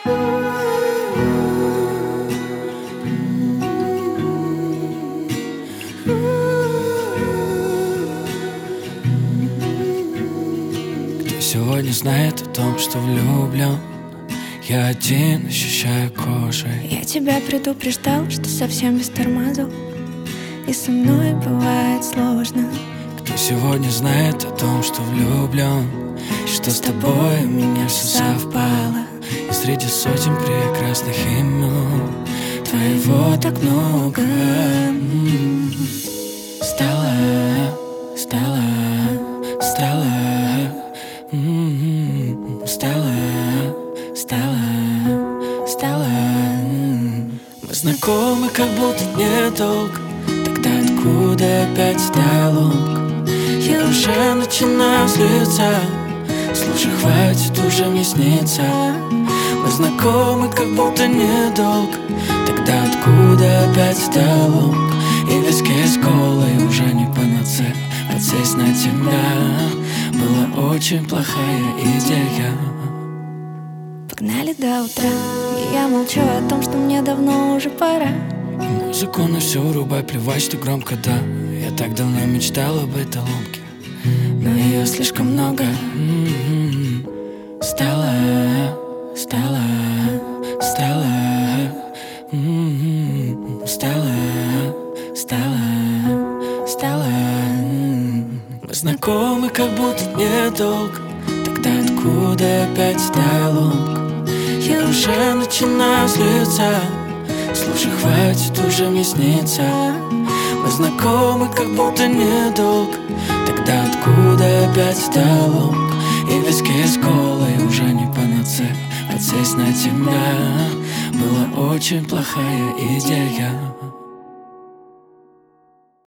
Кто сегодня знает о том, что влюблен? Я один, ощущаю кожей. Я тебя предупреждал, что совсем без тормозов, и со мной бывает сложно. Кто сегодня знает о том, что влюблен? И что с тобой у меня все совпало. И среди сотен прекрасных имен твоего так много. Стала, стала, стала, стала, стала, стала. Мы знакомы, как будто недолго. Тогда откуда опять диалог? Я уже начинаю злиться. Слушай, хватит уже мне сниться. Мы знакомы, как будто недолго. Тогда откуда опять диалог? И виски с колой уже не панацея. Подсесть на тебя была очень плохая идея. Погнали до утра, и я молчу о том, что мне давно уже пора. И музыку на всю врубай, плевать, что громко, да. Я так давно мечтал об этой ломке, но ее слишком много. Стала, стала, стала, стала, стала, стала. Мы знакомы, как будто недолго. Тогда откуда опять диалог? Я уже начинаю злиться. Слушай, хватит уже мне сниться. Мы знакомы, как будто недолго. Тогда откуда опять диалог? И виски с колой уже не панацея. Подсесть на тебя была очень плохая идея.